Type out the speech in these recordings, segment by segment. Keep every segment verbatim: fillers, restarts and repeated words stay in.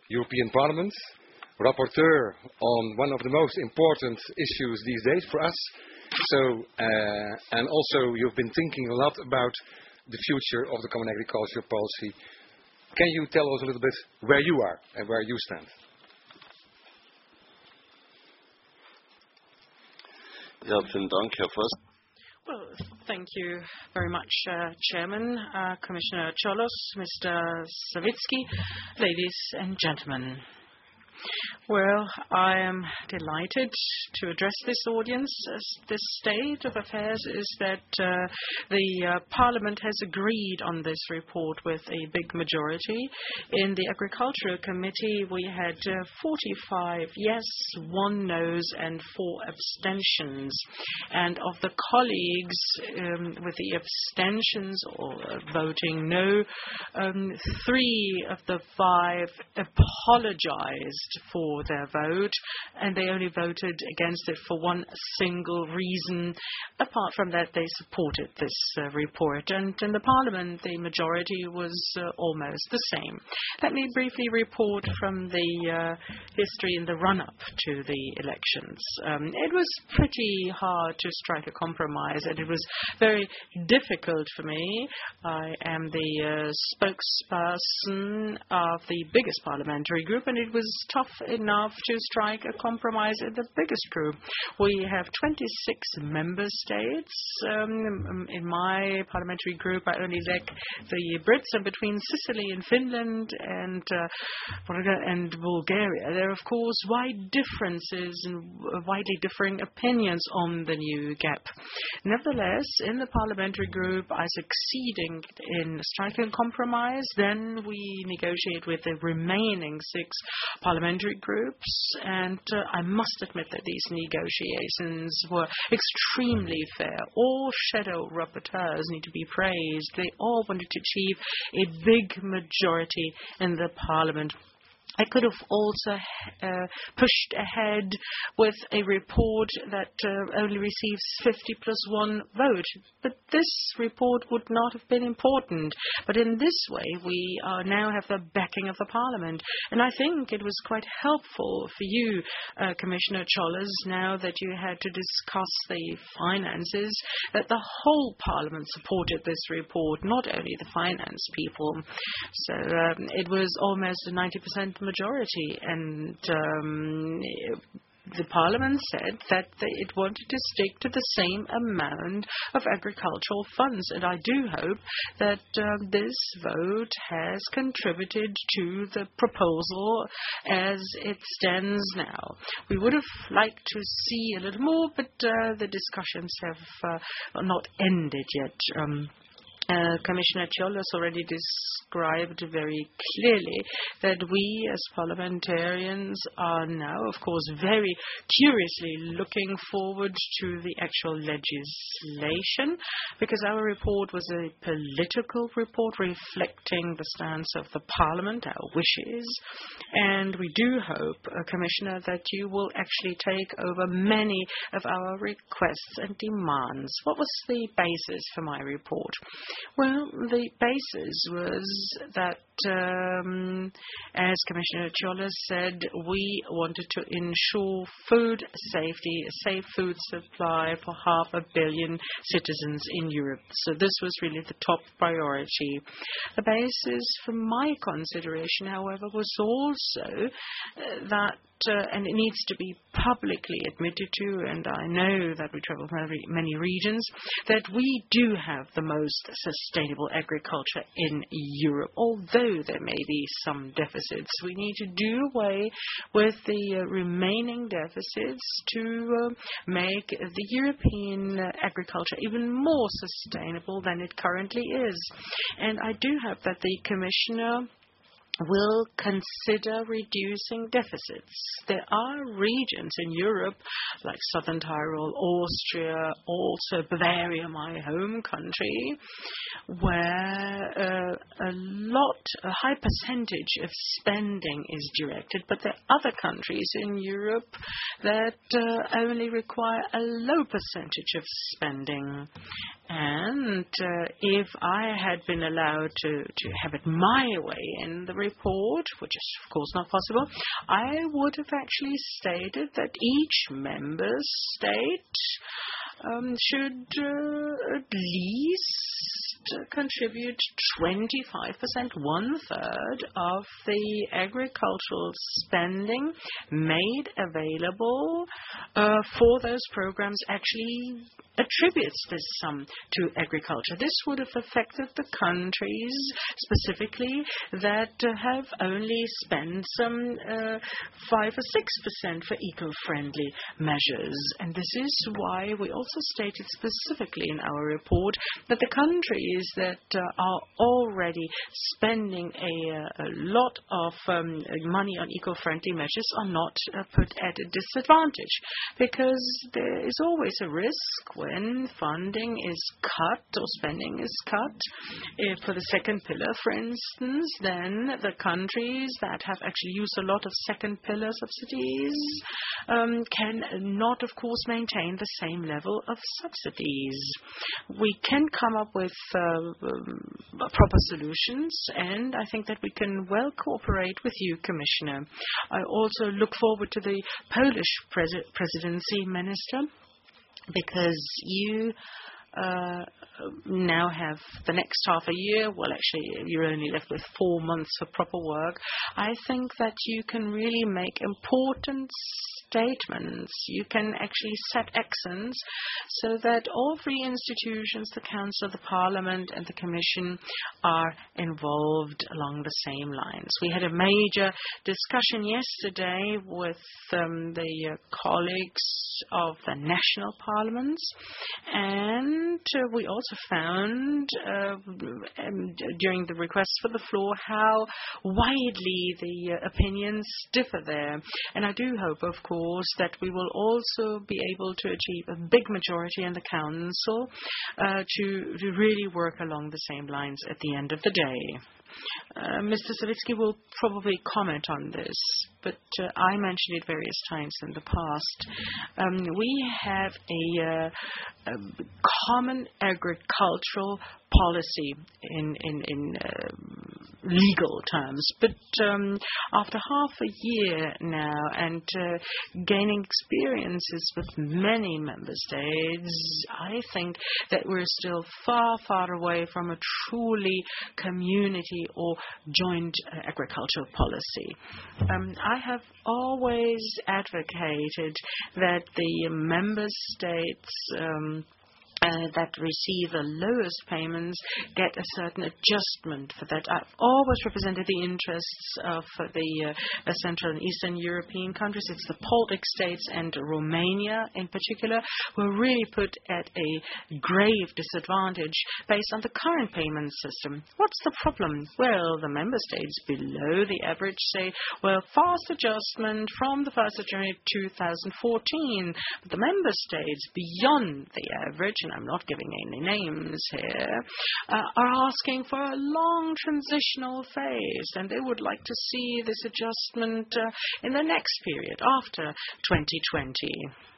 European Parliament, rapporteur on one of the most important issues these days for us. So, uh, and also you've been thinking a lot about the future of the Common Agricultural Policy. Can you tell us a little bit where you are and where you stand? Ja, vielen Dank, Herr Voss. Well, thank you very much, uh, Chairman, uh, Commissioner Cioloş, Mister Savitsky, ladies and gentlemen. Well, I am delighted to address this audience. The state of affairs is that uh, the uh, Parliament has agreed on this report with a big majority. In the Agricultural Committee, we had uh, forty-five yes, one noes, and four abstentions. And of the colleagues um, with the abstentions or uh, voting no, um, three of the five apologized for their vote, and they only voted against it for one single reason. Apart from that, they supported this uh, report, and in the Parliament, the majority was uh, almost the same. Let me briefly report from the uh, history in the run-up to the elections. Um, it was pretty hard to strike a compromise, and it was very difficult for me. I am the uh, spokesperson of the biggest parliamentary group, and it was tough enough to strike a compromise in the biggest group. We have twenty-six member states. Um, in my parliamentary group, I only lack the Brits, and between Sicily and Finland and uh, and Bulgaria, there are, of course, wide differences and widely differing opinions on the new GAP. Nevertheless, in the parliamentary group, I succeeded in striking a compromise. Then we negotiate with the remaining six parliamentary groups, and uh, I must admit that these negotiations were extremely fair. All shadow rapporteurs need to be praised. They all wanted to achieve a big majority in the Parliament. I could have also uh, pushed ahead with a report that uh, only receives fifty plus one vote. But this report would not have been important. But in this way, we uh, now have the backing of the Parliament. And I think it was quite helpful for you, uh, Commissioner Cioloş, now that you had to discuss the finances, that the whole Parliament supported this report, not only the finance people. So um, it was almost a ninety percent majority, and um, the Parliament said that they, it wanted to stick to the same amount of agricultural funds, and I do hope that uh, this vote has contributed to the proposal as it stands now. We would have liked to see a little more, but uh, the discussions have uh, not ended yet. Um, Uh, Commissioner Cioloş already described very clearly that we as parliamentarians are now, of course, very curiously looking forward to the actual legislation, because our report was a political report reflecting the stance of the Parliament, our wishes, and we do hope, uh, Commissioner, that you will actually take over many of our requests and demands. What was the basis for my report? Well, the basis was that, um, as Commissioner Cioloş said, we wanted to ensure food safety, a safe food supply for half a billion citizens in Europe. So this was really the top priority. The basis for my consideration, however, was also uh, that Uh, and it needs to be publicly admitted to, and I know that we travel many, many regions, that we do have the most sustainable agriculture in Europe. Although there may be some deficits, we need to do away with the uh, remaining deficits to uh, make the European uh, agriculture even more sustainable than it currently is. And I do hope that the Commissioner will consider reducing deficits. There are regions in Europe, like Southern Tyrol, Austria, also Bavaria, my home country, where uh, a lot, a high percentage of spending is directed, but there are other countries in Europe that uh, only require a low percentage of spending. And uh, if I had been allowed to, to have it my way in the report, which is of course not possible, I would have actually stated that each member state um, should uh, at least contribute twenty-five percent, one-third of the agricultural spending made available uh, for those programs actually attributes this sum to agriculture. This would have affected the countries specifically that uh, have only spent some uh, five or six percent for eco-friendly measures. And this is why we also stated specifically in our report that the countries that uh, are already spending a, a lot of um, money on eco-friendly measures are not uh, put at a disadvantage, because there is always a risk when funding is cut or spending is cut. If for the second pillar, for instance, then the countries that have actually used a lot of second pillar subsidies um, can not, of course, maintain the same level of subsidies. We can come up with uh, um, proper solutions, and I think that we can well cooperate with you, Commissioner. I also look forward to the Polish pres- presidency, Minister, because you uh, now have the next half a year. Well, actually, you're only left with four months for proper work. I think that you can really make important statements. You can actually set accents so that all three institutions, the Council, the Parliament and the Commission, are involved along the same lines. We had a major discussion yesterday with um, the uh, colleagues of the national parliaments, and uh, we also found uh, um, during the request for the floor how widely the uh, opinions differ there. And I do hope, of course, that we will also be able to achieve a big majority in the Council uh, to, to really work along the same lines at the end of the day. Uh, Mister Savitsky will probably comment on this, but uh, I mentioned it various times in the past. Um, we have a, uh, a common agricultural policy in, in, in uh, legal terms, but um, after half a year now and uh, gaining experiences with many member states, I think that we're still far, far away from a truly community or joint uh, agricultural policy. Um, I have always advocated that the member states um, Uh, that receive the lowest payments get a certain adjustment for that. I've always represented the interests of the uh, Central and Eastern European countries. It's the Baltic states and Romania in particular who are really put at a grave disadvantage based on the current payment system. What's the problem? Well, the member states below the average say, well, fast adjustment from the first of January two thousand fourteen. But the member states beyond the average, and I'm not giving any names here, uh, are asking for a long transitional phase, and they would like to see this adjustment uh, in the next period after twenty twenty.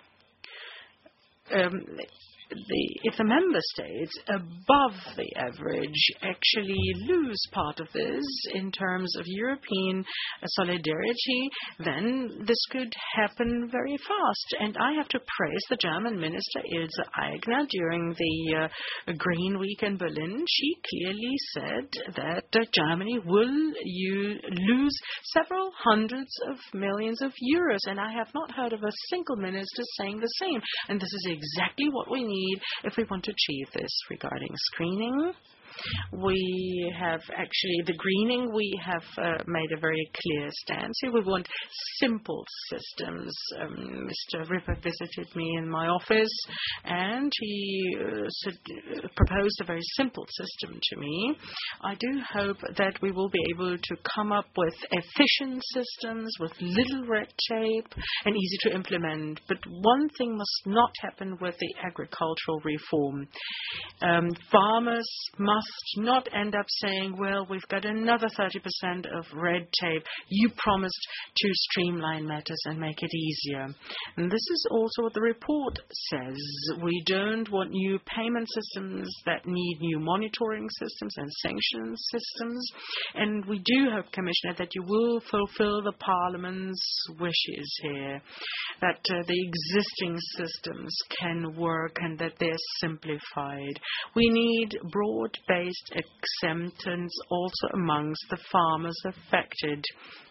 Um, The, if the member states above the average actually lose part of this in terms of European uh, solidarity, then this could happen very fast. And I have to praise the German Minister Ilse Aigner during the uh, Green Week in Berlin. She clearly said that uh, Germany will u- lose several hundreds of millions of euros. And I have not heard of a single minister saying the same. And this is exactly what we need if we want to achieve this. Regarding screening, we have actually, the greening, we have uh, made a very clear stance here. We want simple systems. Um, Mister Ripper visited me in my office and he uh, said, uh, proposed a very simple system to me. I do hope that we will be able to come up with efficient systems with little red tape and easy to implement. But one thing must not happen with the agricultural reform. Um, farmers must must not end up saying, well, we've got another thirty percent of red tape. You promised to streamline matters and make it easier. And this is also what the report says. We don't want new payment systems that need new monitoring systems and sanction systems. And we do hope, Commissioner, that you will fulfill the Parliament's wishes here, that uh, the existing systems can work and that they're simplified. We need broad-based acceptance also amongst the farmers affected.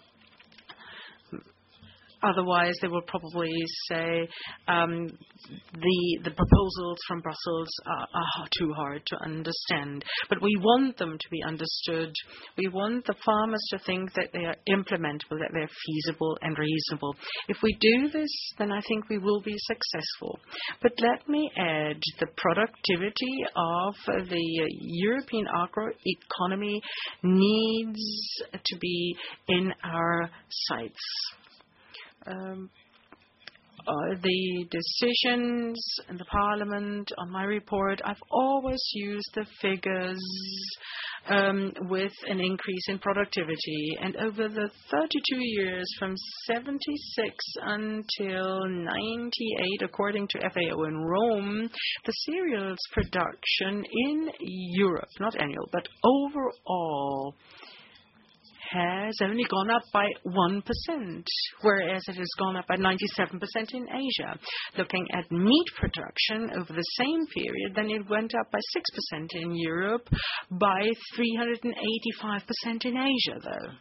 Otherwise, they will probably say um, the the proposals from Brussels are, are too hard to understand. But we want them to be understood. We want the farmers to think that they are implementable, that they're feasible and reasonable. If we do this, then I think we will be successful. But let me add, the productivity of the European agroeconomy needs to be in our sights. Um, uh, the decisions in the Parliament on my report, I've always used the figures um, with an increase in productivity. And over the thirty-two years, from seventy-six until ninety-eight, according to F A O in Rome, the cereals production in Europe, not annual, but overall, has only gone up by one percent, whereas it has gone up by ninety-seven percent in Asia. Looking at meat production over the same period, then it went up by six percent in Europe, by three hundred eighty-five percent in Asia, though.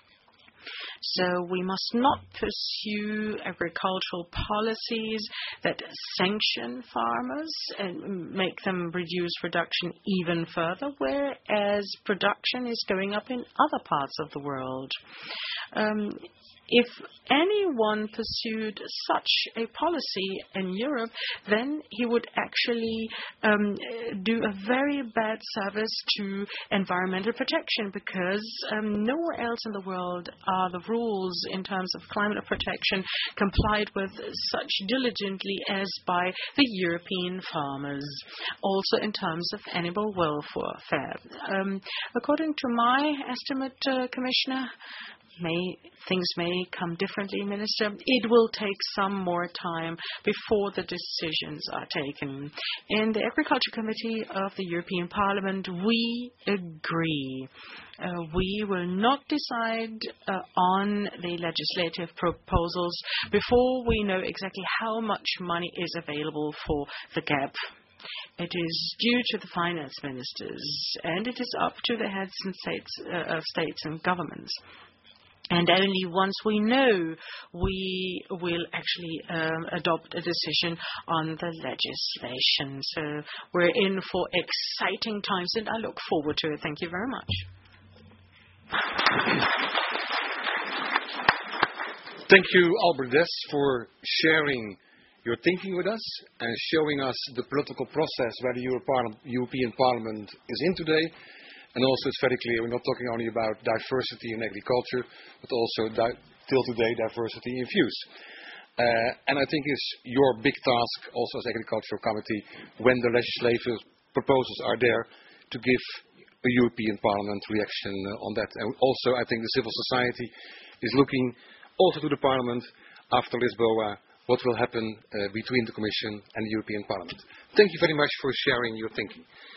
So we must not pursue agricultural policies that sanction farmers and make them reduce production even further, whereas production is going up in other parts of the world. Um, if anyone pursued such a policy in Europe, then he would actually um, do a very bad service to environmental protection, because um, nowhere else in the world are the rules in terms of climate protection complied with such diligently as by the European farmers, also in terms of animal welfare. Um, according to my estimate, uh, Commissioner, May, things may come differently, Minister. It will take some more time before the decisions are taken. In the Agriculture Committee of the European Parliament, we agree. Uh, we will not decide uh, on the legislative proposals before we know exactly how much money is available for the gap. It is due to the finance ministers, and it is up to the heads and states, uh, of states and governments. And only once we know, we will actually um, adopt a decision on the legislation. So we're in for exciting times, and I look forward to it. Thank you very much. Thank you, Albert Deß, for sharing your thinking with us and showing us the political process where the European Parliament is in today. And also, it's very clear we're not talking only about diversity in agriculture, but also di- till today diversity in views. Uh, and I think it's your big task, also as Agricultural Committee, when the legislative proposals are there, to give a European Parliament reaction uh, on that. And also, I think the civil society is looking also to the Parliament after Lisboa, what will happen uh, between the Commission and the European Parliament. Thank you very much for sharing your thinking.